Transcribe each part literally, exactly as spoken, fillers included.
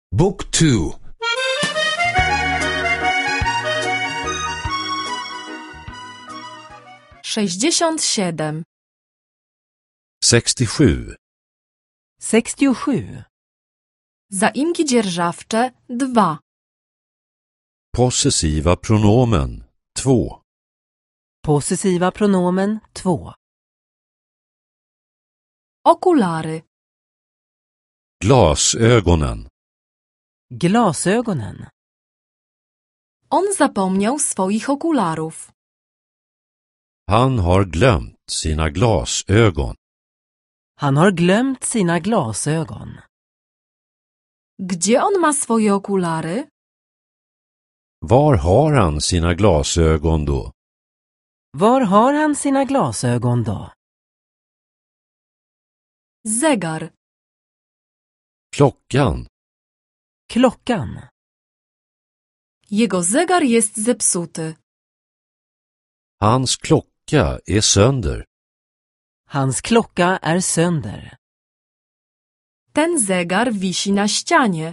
Book two. sześćdziesiąt siedem. sextiosju. sextiosju. Zaimki dzierżawcze dwa. Possessiva pronomen två. Possessiva pronomen två. Okulary. Glasögonen. Glasögonen. On zapomniał swoich okularów. Han har glömt sina glasögon. Han har glömt sina glasögon. Gdzie on ma swoje okulary? Var har han sina glasögon då? Var har han sina glasögon då? Zegar. Klockan. Klockan. Jego zegar jest zepsuty. Hans klocka är sönder. Hans klocka är sönder. Ten zegar wisi na ścianie.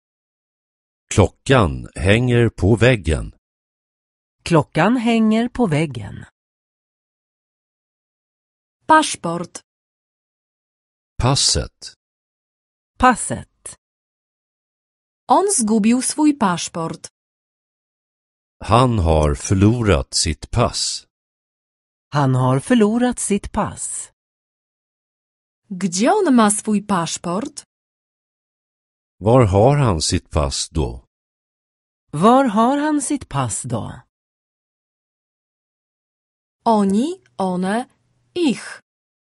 Klockan hänger på väggen. Klockan hänger på väggen. Paszport. Passet. Passet. On zgubił swój paszport. Han har förlorat sitt pass. Han har förlorat sitt pass. Gdzie on ma swój paszport? Var har han sitt pass då? Var har han sitt pass då? Oni, one, ich.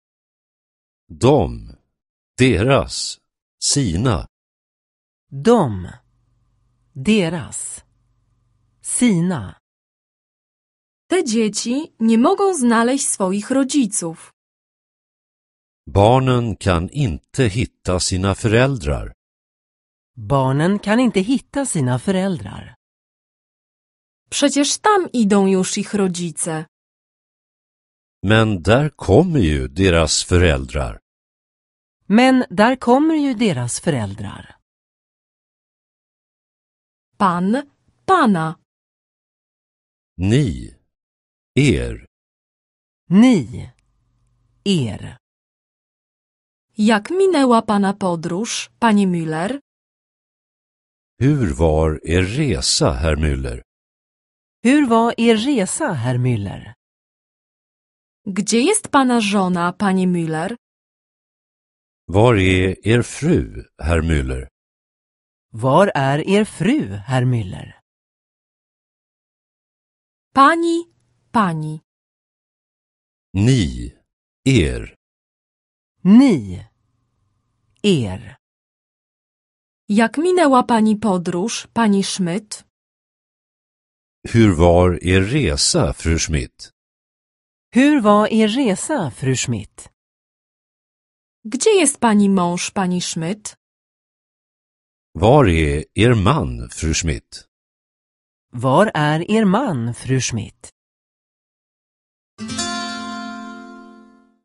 De, deras, sina. De. Deras. Sina. Te dzieci nie mogą znaleźć swoich rodziców. Barnen kan inte hitta sina föräldrar. Barnen kan inte hitta sina föräldrar. Przecież tam idą już ich rodzice. Men där kommer ju deras föräldrar. Men där kommer ju deras föräldrar. Pan, pana. Ni, er. Ni. Er. Jak minęła pana podróż, panie Müller? Hur var er resa, herr Müller? Hur var er resa, herr Müller? Gdzie jest pana żona, panie Müller? Var är er fru, herr Müller? Var är er fru, herr Müller? Pani, pani. Ni, er. Ni. Er. Jak minęła pani podróż, pani Schmidt? Hur var er resa, fru Schmidt? Hur var er resa, fru Schmidt? Gdzie jest pani mąż, pani Schmidt? Var är er man, fru Schmidt? Var är er man, fru Schmidt?